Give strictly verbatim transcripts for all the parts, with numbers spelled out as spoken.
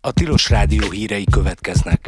A Tilos Rádió hírei következnek.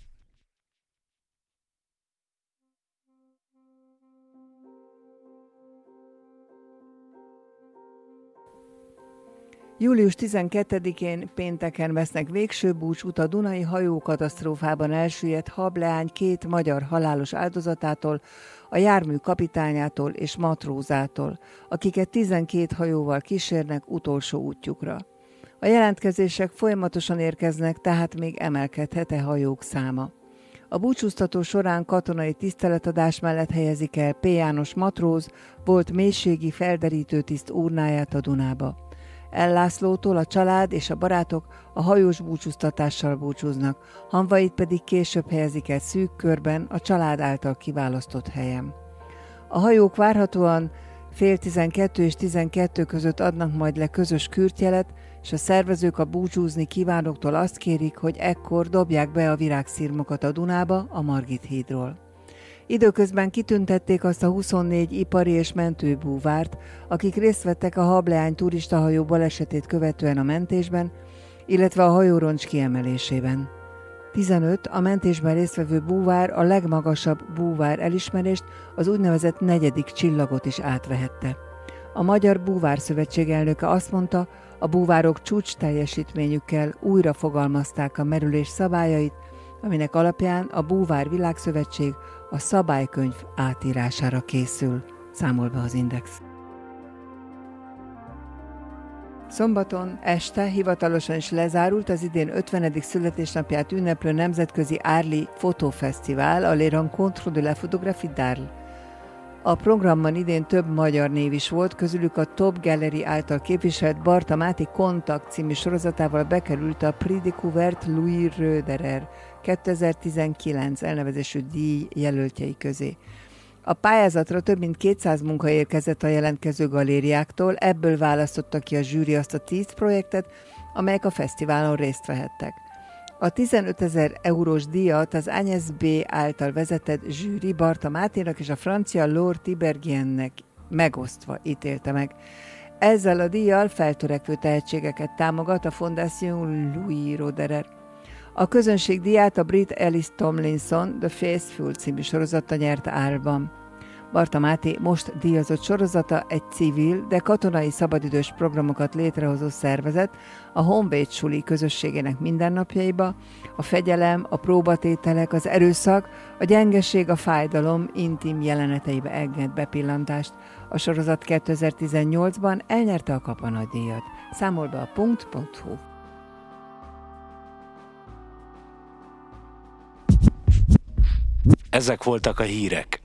július tizenkettedikén pénteken vesznek végső búcsút a Dunai hajókatasztrófában elsüllyedt hableány két magyar halálos áldozatától, a jármű kapitányától és matrózától, akiket tizenkét hajóval kísérnek utolsó útjukra. A jelentkezések folyamatosan érkeznek, tehát még emelkedhet-e hajók száma. A búcsúztató során katonai tiszteletadás mellett helyezik el P. János matróz, volt mélységi felderítő tiszt urnáját a Dunába. El Lászlótól a család és a barátok a hajós búcsúztatással búcsúznak, hamvait pedig később helyezik el szűk körben a család által kiválasztott helyen. A hajók várhatóan fél tizenkettő és tizenkettő között adnak majd le közös kürtjelet, és a szervezők a búcsúzni kívánóktól azt kérik, hogy ekkor dobják be a virágszirmokat a Dunába a Margit hídról. Időközben kitüntették azt a huszonnégy ipari és mentőbúvárt, akik részt vettek a hableány turistahajó balesetét követően a mentésben, illetve a hajóroncs kiemelésében. tizenöt a mentésben résztvevő búvár a legmagasabb búvár elismerést, az úgynevezett negyedik csillagot is átvehette. A Magyar Búvár Szövetség elnöke azt mondta, a búvárok csúcs teljesítményükkel újra fogalmazták a merülés szabályait, aminek alapján a Búvár Világszövetség a szabálykönyv átírására készül, számol be az Index. Szombaton este hivatalosan is lezárult az idén ötvenedik születésnapját ünneplő nemzetközi Arles Fotófesztivál, a Les Rencontres de la Photographie d'Arles. A programban idén több magyar név is volt, közülük a Top Gallery által képviselt Barta Máté Kontakt című sorozatával bekerült a Prix Découverte Louis Roederer kétezer-tizenkilenc elnevezésű díj jelöltjei közé. A pályázatra több mint kétszáz munka érkezett a jelentkező galériáktól, ebből választotta ki a zsűri azt a tíz projektet, amelyek a fesztiválon részt vehettek. A tizenötezer eurós díjat az Agnès B. által vezetett zsűri Barta Máténak és a francia Laure Tiberghiennek megosztva ítélte meg. Ezzel a díjjal feltörekvő tehetségeket támogat a Fondation Louis Roederer. A közönség díját a brit Alice Tomlinson The Faithful című sorozata nyerte Arlesban. Barta Máté most díjazott sorozata egy civil, de katonai szabadidős programokat létrehozó szervezet a Honvéd suli közösségének mindennapjaiba, a fegyelem, a próbatételek, az erőszak, a gyengeség, a fájdalom intim jeleneteibe enged bepillantást. A sorozat kétezer-tizennyolcban elnyerte a Kapanagydíjat. Számol be a punkt pont hu. Ezek voltak a hírek.